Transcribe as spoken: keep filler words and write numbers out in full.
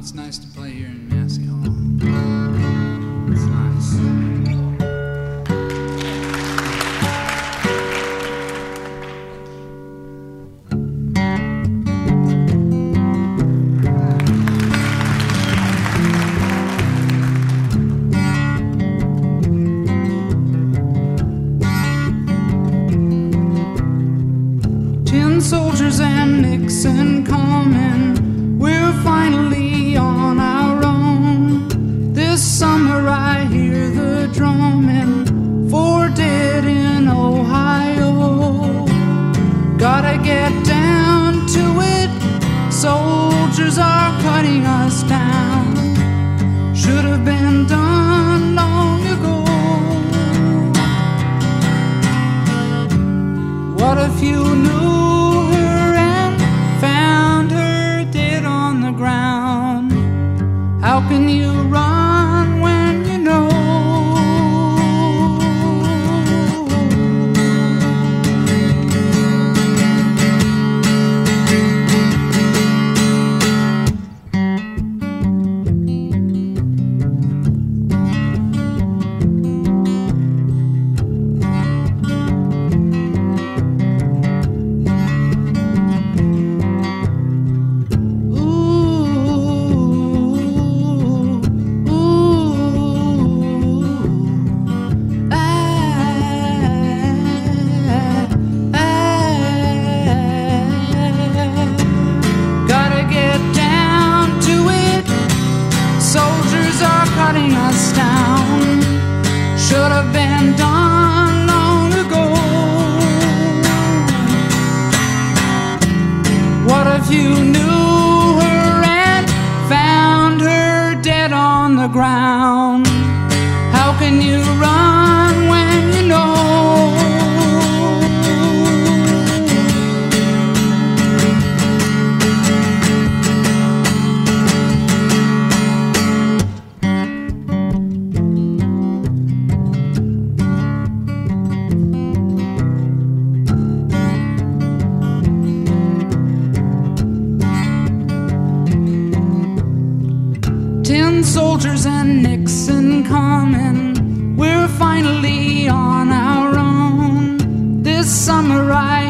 it's nice to play here in Massey Hall. It's nice. Tin soldiers and Nixon coming, we're finally on our own. This summer I hear the drumming for dead in Ohio. Gotta get down to it, soldiers are cutting us down. Should have been done long ago. What if you knew her and found her dead on the ground? How can you run when you know? Cutting us down, should have been done long ago. What if you knew her and found her dead on the ground? How can you run when you know? Tin soldiers and Nixon coming, we're finally on our own. This summer I